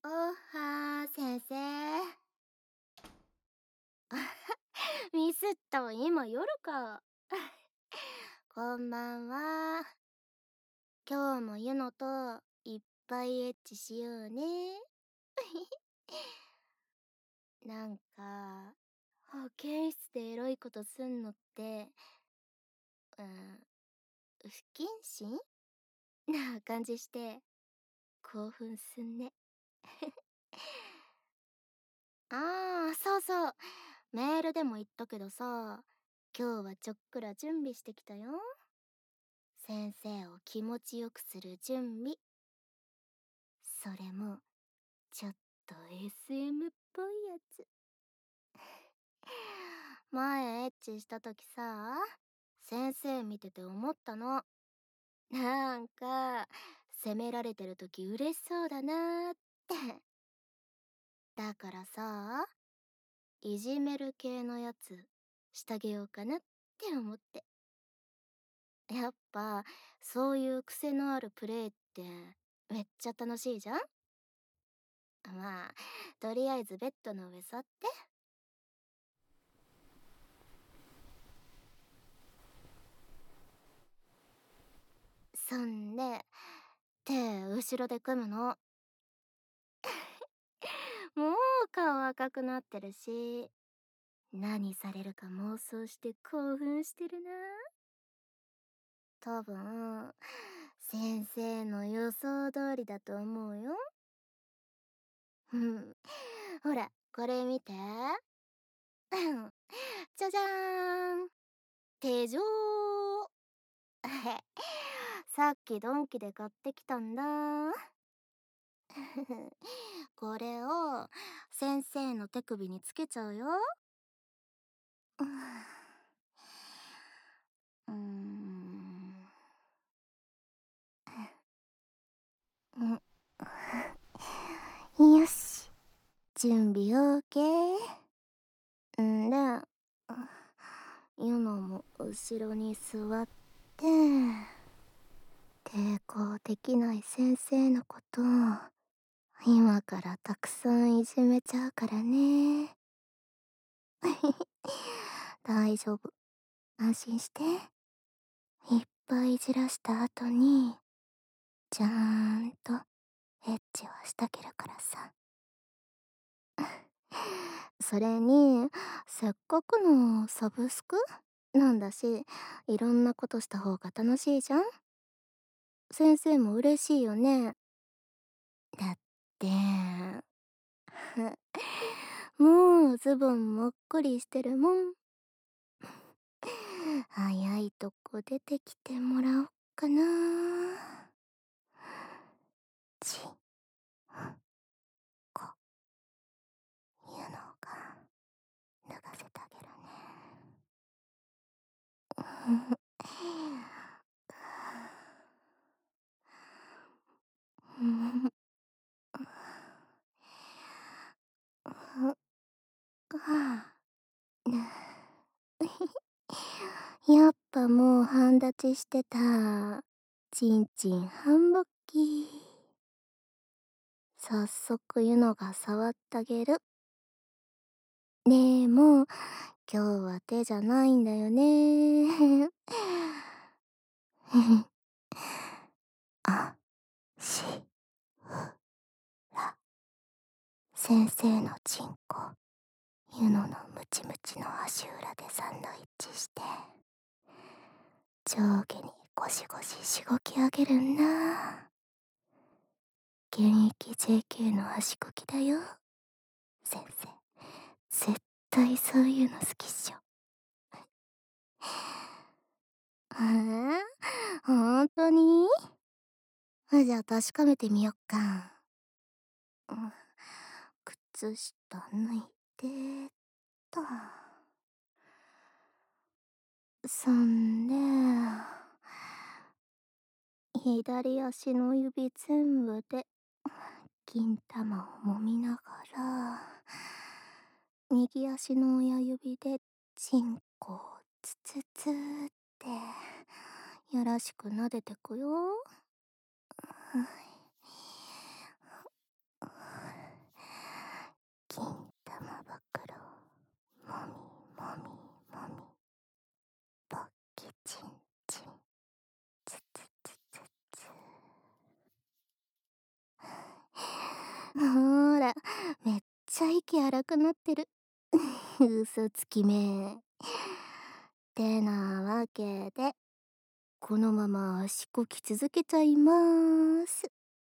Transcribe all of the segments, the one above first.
おは先生。ミスったわ、今夜か。こんばんは。今日もユノといっぱいエッチしようね。なんか、保健室でエロいことすんのって、不謹慎な感じして興奮すんね。そうそう。メールでも言ったけどさ、今日はちょっくら準備してきたよ。先生を気持ちよくする準備。それもちょっと SM っぽいやつ。前エッチした時さ、先生見てて思ったの。なんか責められてる時嬉しそうだなーって。だからさ、いじめる系のやつしてあげようかなって思って。やっぱそういう癖のあるプレイってめっちゃ楽しいじゃん。まあ、とりあえずベッドの上座って。そんで、手後ろで組むの。もう顔赤くなってるし、何されるか妄想して興奮してるな。多分、先生の予想通りだと思うよ。うん。ほら、これ見て。じゃじゃーん。手錠。さっきドンキで買ってきたんだ。これを先生の手首につけちゃうよ。うーん。よし。準備 OK。んで、ユノも後ろに座って、抵抗できない先生のことを今からたくさんいじめちゃうからね。大丈夫。安心して。いっぱいいじらした後に、ちゃんとエッチはしてあげるからさ。それに、せっかくのサブスクなんだし、いろんなことした方が楽しいじゃん。先生も嬉しいよね。だって、もうズボンもっこりしてるもん。早いとこ出てきてもらおっかな。ち、こ、いうのが脱がせてあげるね。やっぱもう半立ちしてた。ちんちん半勃起。早速ゆのが触ってあげる。ねえ、もう今日は手じゃないんだよね。あ、し、ふ、ら。先生のチンコ、ユノのムチムチの足裏でサンドイッチして、上下にゴシゴシしごき上げるんだ。現役 JK の足こきだよ。先生、絶対そういうの好きっしょ。本当に？じゃあ確かめてみよっか。うん、靴下脱いでと。そんで、左足の指全部で金玉を揉みながら、右足の親指でチンコをツツツってよろしく撫でてくよ。 き荒くなってる。嘘つきめ。てなわけで、このまま足こき続けちゃいまーす。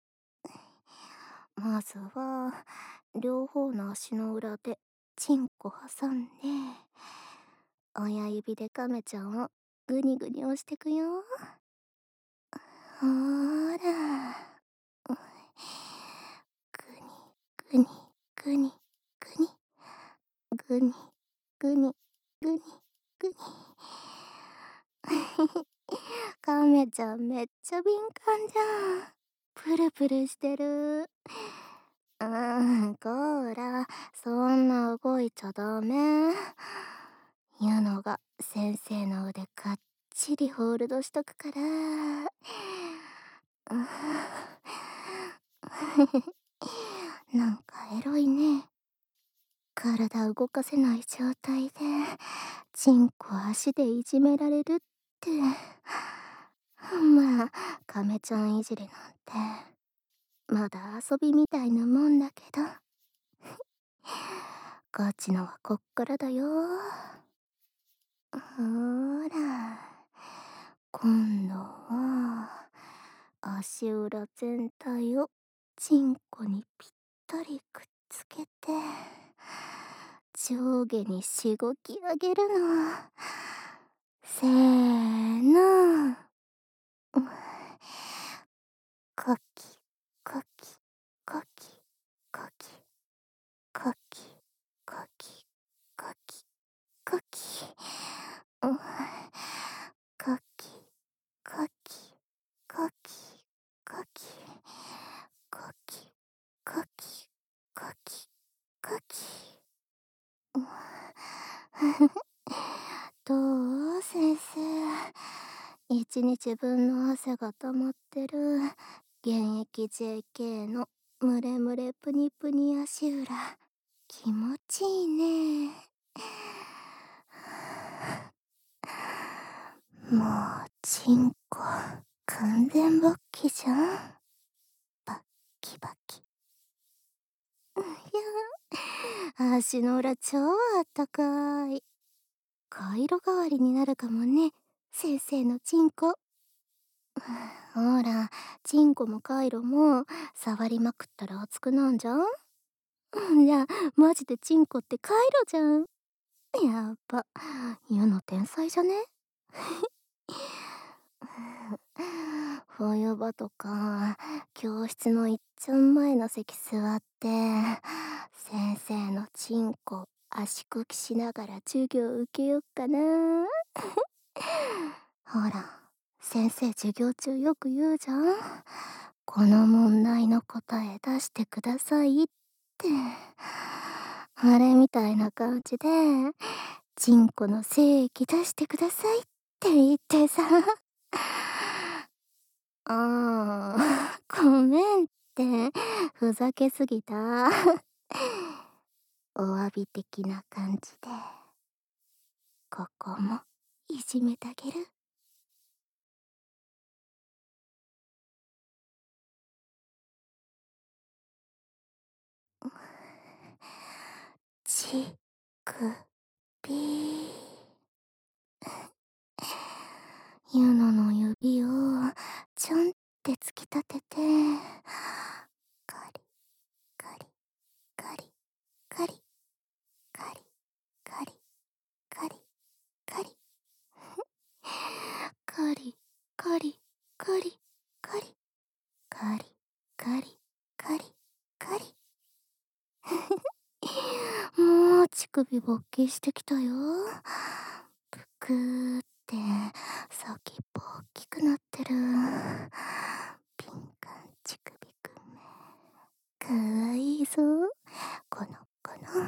まずは、両方の足の裏でチンコ挟んで、親指でカメちゃんをグニグニ押してくよ。ほーら。グニ、グニ、グニ、グニ、グニ、グニ、グニ、グニ。カメちゃんめっちゃ敏感じゃん。プルプルしてる。こーら、そんな動いちゃダメ。ユノが先生の腕かっちりホールドしとくから。なんかエロいね。体動かせない状態で、チンコ足でいじめられるって。まあ、亀ちゃんいじりなんて、まだ遊びみたいなもんだけど。ガチのはこっからだよ。ほーら、今度は、足裏全体をチンコにぴったりくっつけて、上下にしごき上げるの。せーの。コキ、コキ、コキ、コキ、コキ、コキ、コキ、コキ。コキ、コキ、コキ、コキ、コキ、コキ、コキ、コキ。どう先生。一日分の汗が溜まってる現役 JK のムレムレプニプニ足裏、気持ちいいね。もうチンコ完全勃起じゃん。バッキバキ。いや、足の裏超あったかい。カイロ代わりになるかもね、先生のチンコ。ほら、チンコもカイロも触りまくったら熱くなんじゃん。いや、マジでチンコってカイロじゃん。やっぱ、ユの天才じゃね。冬場とか、教室のいっちゃん前の席座って、先生のチンコ足こきしながら授業受けよっかな。ほら、先生授業中よく言うじゃん。この問題の答え出してくださいって。あれみたいな感じで、チンコの精液出してくださいって言ってさ。ああ、ごめんって、ふざけすぎた。お詫び的な感じで、ここもいじめてあげる。ちくびユノの指をちょんって突き立てて、カリカリカリカリカリカリカリカリカリカリカリカリカリカリカリカリ。もう乳首勃起してきたよ。ぷくーって先っぽ大きくなってる。ピンカン乳首くんめかわいいぞ、この子の。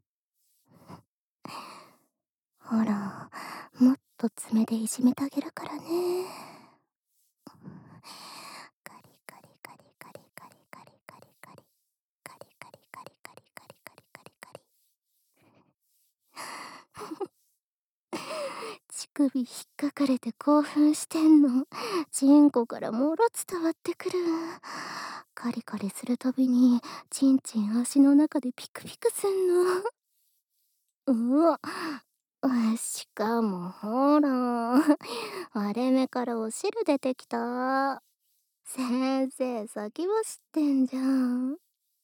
ほら、もっと爪でいじめてあげるからね。カリカリカリカリカリカリカリカリカリカリカリカリカリカリカリカリ。乳首引っかかれて興奮してんの。チンコからもろ伝わってくる。 カリカリするたびにチンチン足の中でピクピクすんの。うわ、しかもほら、割れ目からお汁出てきた。先生先走ってんじゃん。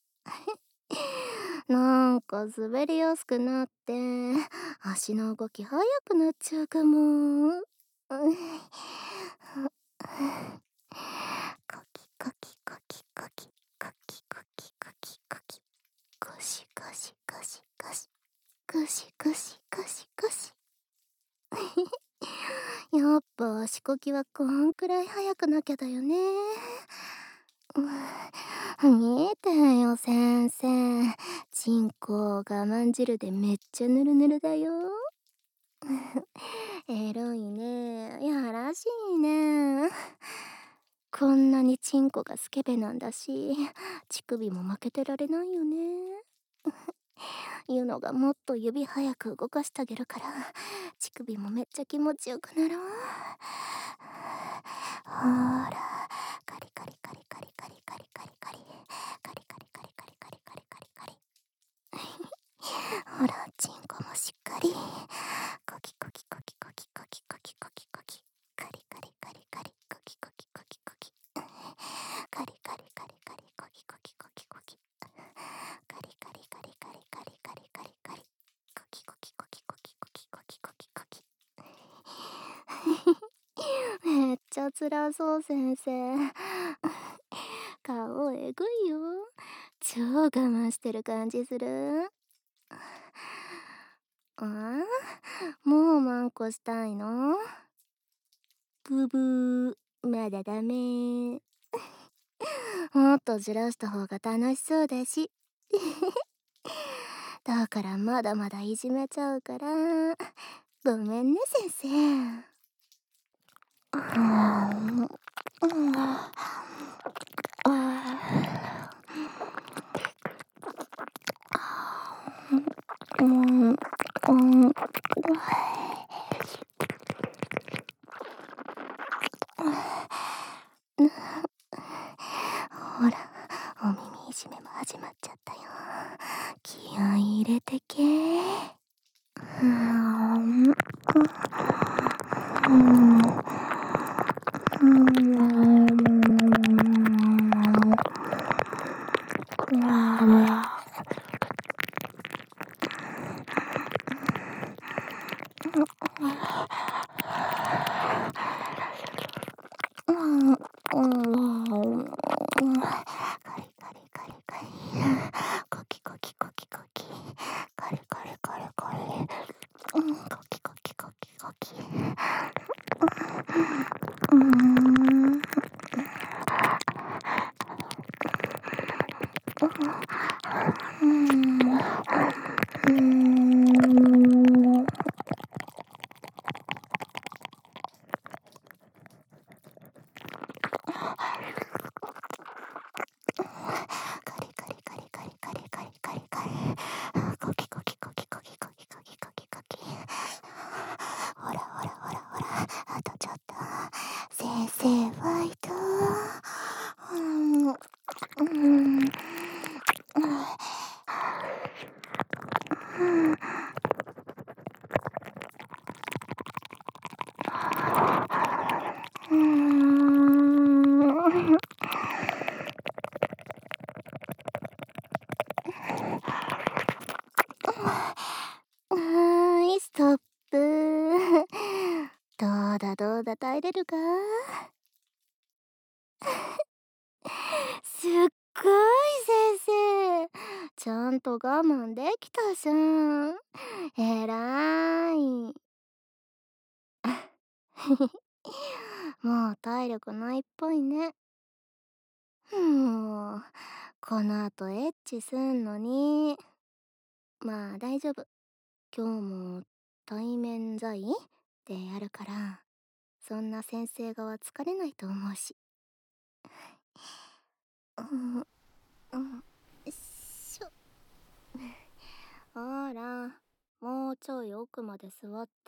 なんか滑りやすくなって足の動き速くなっちゃうかも。コキコキコキコキコキコキコキコキゴシゴシゴシゴシゴシゴシゴシゴシ。やっぱ足こきはこんくらい速くなきゃだよね。見てよ先生、チンコ我慢汁でめっちゃヌルヌルだよ。エロいね、やらしいね。こんなにチンコがスケベなんだし、乳首も負けてられないよね。ユノがもっと指早く動かしてあげるから、乳首もめっちゃ気持ちよくなるわ。ほら、カリカリカリカリカリカリカリカリカリカリカリカリカリカリカリカリ。ほら、チンコもしっかり。コキコキコキコキコキコキコキコキ。カリカリカリカリコキコキコキコキ。カリカリカリカリコキコキコキコキ。カリカリカリカリカリカリカリカリ。コキコキコキコキコキコキコキコキ。めっちゃ辛そう先生。顔えぐいよ。超我慢してる感じする。ああ、もうマンコしたいの？ブブー、まだダメ。もっとずらした方が楽しそうだし。だからまだまだいじめちゃうから。ごめんね先生。ほら、お耳いじめも始まっちゃったよ。気合い入れてけ。カリカリカリカリ。コキコキコキコキ。カリカリカリカリ。コキコキコキコキ。カリカリカリカリカリカリカリカリ。コキコキコキコキコキコキコキコキ。ほらほらほらほら、あとちょっと。先生ファイト。ストップ。どうだどうだ、耐えれるか？すっごい先生。ちゃんと我慢できたじゃん。えらい。もう体力ないっぽいね。もう、この後エッチすんのに。まあ大丈夫。今日も対面在でやるから、そんな先生側疲れないと思うし。しょ。ほら、もうちょい奥まで座って。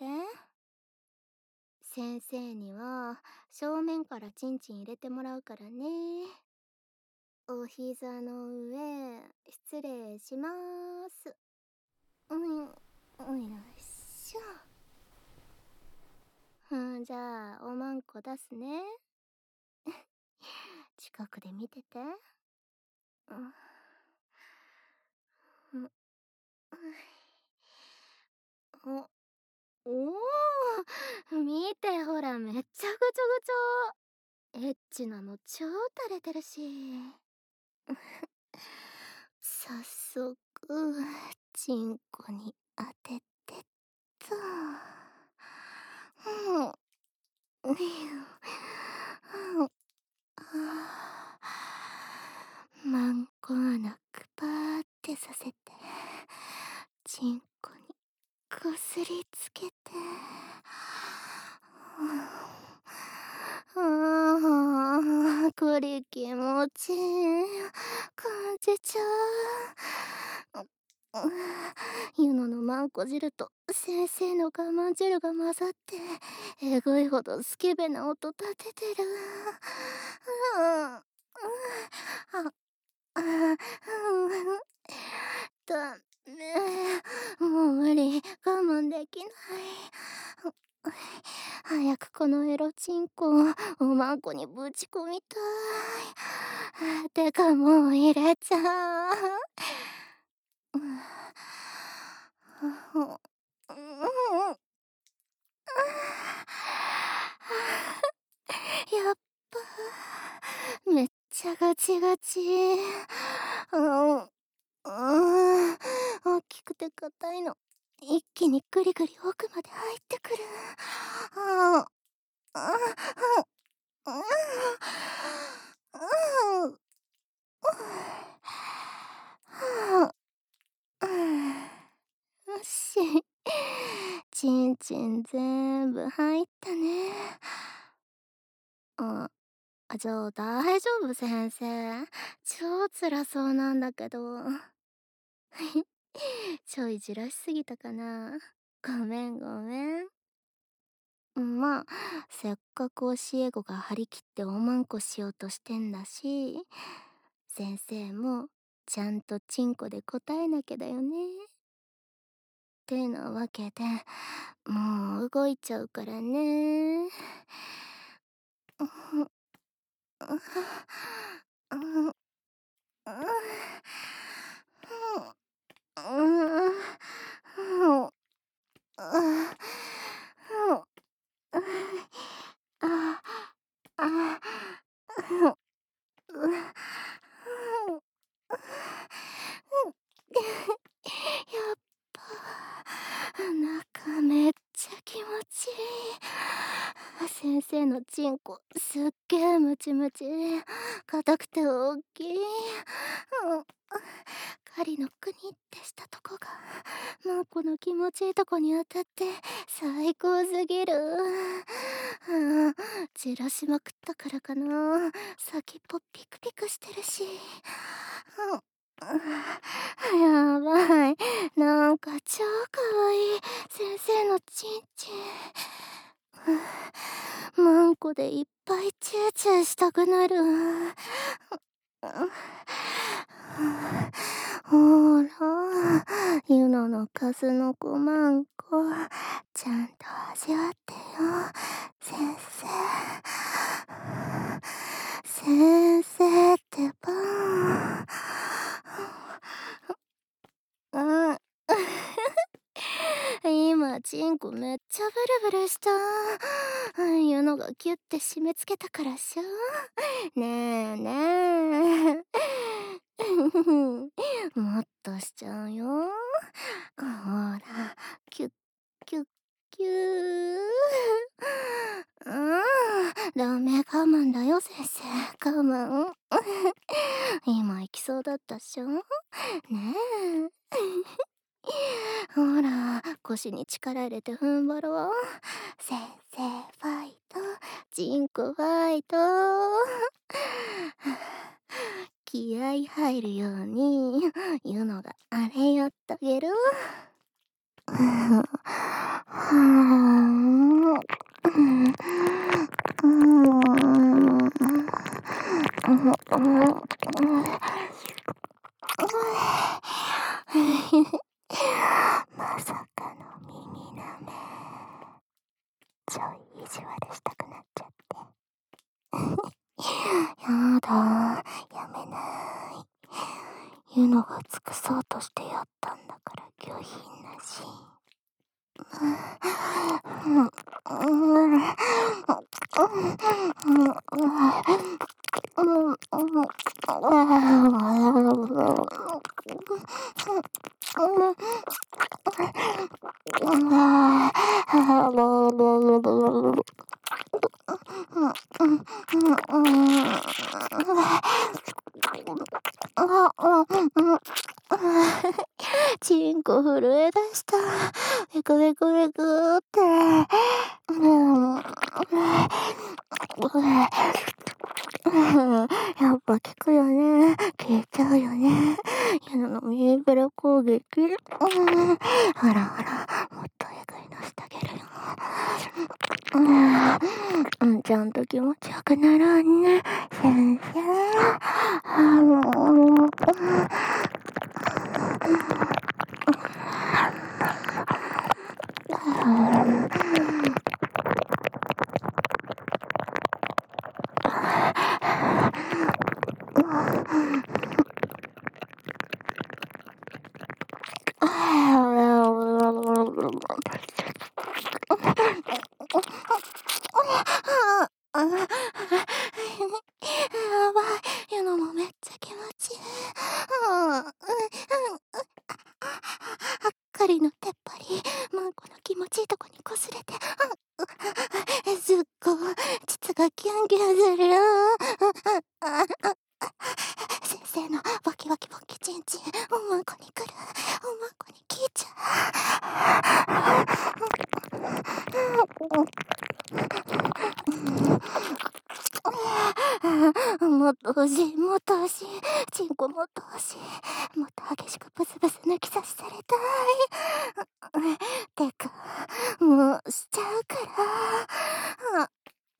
先生には正面からチンチン入れてもらうからね。お膝の上、失礼しまーす。よいしょ。じゃあ、おまんこ出すね。近くで見てて。うん、お、お見てほら、めっちゃぐちょぐちょ。エッチなの超垂れてるし。早速、チンコに当ててっと。うん。マンコ穴くぱーってさせて、チンコにこすりつけて。これ気持ちいい。感じちゃう。ユノのマンコ汁と先生の我慢汁が混ざって、えぐいほどスケベな音立ててる。あダメ。もう無理。我慢できない。早くこのエロチンコをおまんこにぶち込みたい。てかもう入れちゃう。やっぱめっちゃガチガチ。大きくて硬いの一気にグリグリ奥まで入ってくる。よし、ちんちん全部入ったね。あ、じゃあ大丈夫先生。超辛そうなんだけど。ちょいじらしすぎたかな。ごめんごめん。まあ、せっかく教え子が張り切っておまんこしようとしてんだし、先生もちゃんとチンコで答えなきゃだよね。てなわけで、もう動いちゃうからね。やっぱ中めっちゃ気持ちいい。先生のチンコすっげえムチムチ、硬くて大きい。狩りの国ってしたとこがマンコの気持ちいいとこに当たって最高すぎる。散らしまくったからかな、先っぽピクピクしてるし。やばい、なんか超かわいい先生のチンチン。マンコでいっぱいチューチューしたくなる。ほら、ユノの数の子マンコ、ちゃんと味わってよ、先生。先生ってば。今、チンコめっちゃブルブルした。ユノがキュッて締め付けたからっしょ。ねえねえ。もっとしちゃうよ。ほら、キュッキュッキュダメ、我慢だよ先生、我慢。今行きそうだったっしょ。ねえ。ほら、腰に力入れて踏ん張ろう。先生ファイト、チンコファイト。気合入るようにユノがあれやってあげる。 まさかの耳舐め。ちょい意地悪したくなっちゃって。やだ、やめない。ゆのが尽くそうとしてやったんだから拒否なし。チンコ震え出した。ベクベクベクって。やっぱ効くよね。消えちゃうよね。ゆののミーブラ攻撃。ほらほら、もっとえぐいのしてあげるよ。ちゃんと気持ちよくなろうね、先生。やばい、ゆのもめっちゃ気持ちいい。かりの出っ張り、マンコの気持ちいいとこに擦れて、すっごい、膣がキュンキュンする。先生のボキボキボキチンチン、おまんこに来る。おまんこに聞いちゃう。もっと欲しい、もっと欲しい。チンコもっと欲しい。もっと激しくブスブス抜き差しされたい。てか、もうしちゃうから。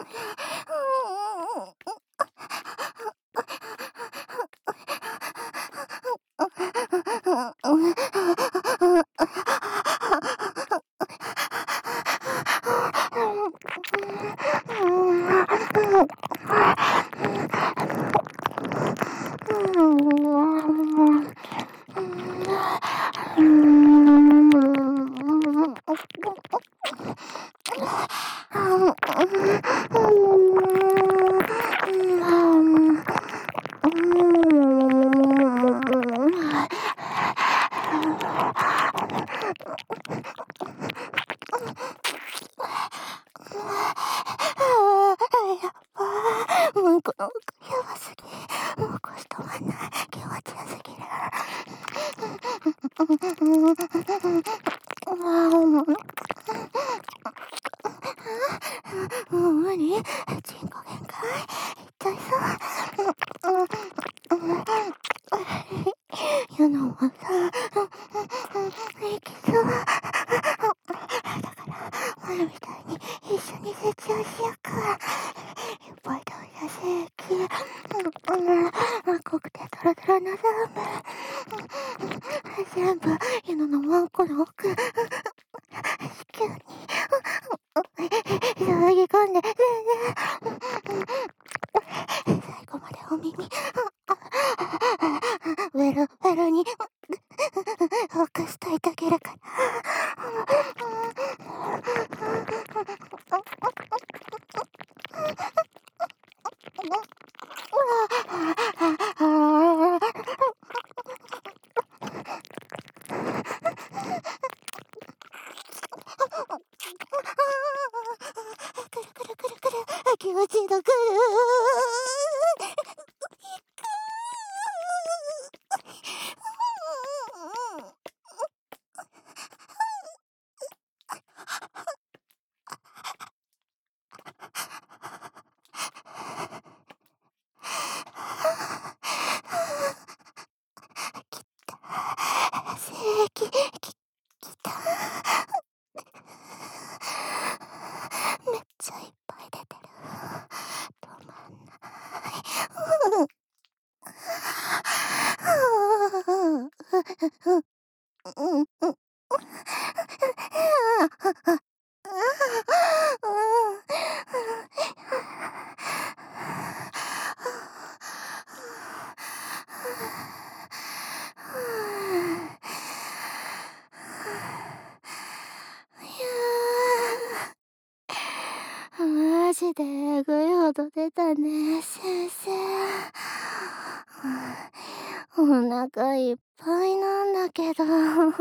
もうこの奥やばすぎ。もう腰止まんない。気持ちよすぎる。もう無理。チンコ限界。いっちゃいそう。ゆのもさ、いきそう。だから前みたいに一緒に成長しようか。いっぱい飛び出せ液。濃くてトロトロのザーメン。全部ゆののマンコの奥。子宮に注ぎ込んで、最後までお耳ベロベロにフォークスといたげるから。くるくるくるくる、気持ちいいのくる。 マジでえぐいほど出たね、先生。お腹いっぱいなんだけど。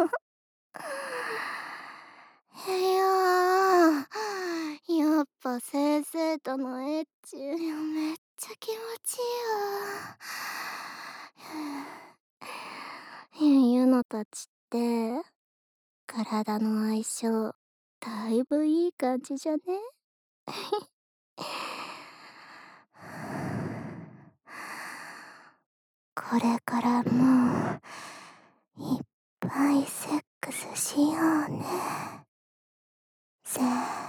やっぱ先生とのエッチめっちゃ気持ちいいわ。ゆのたちって体の相性だいぶいい感じじゃね？これからもいっぱいセックスしようね。せー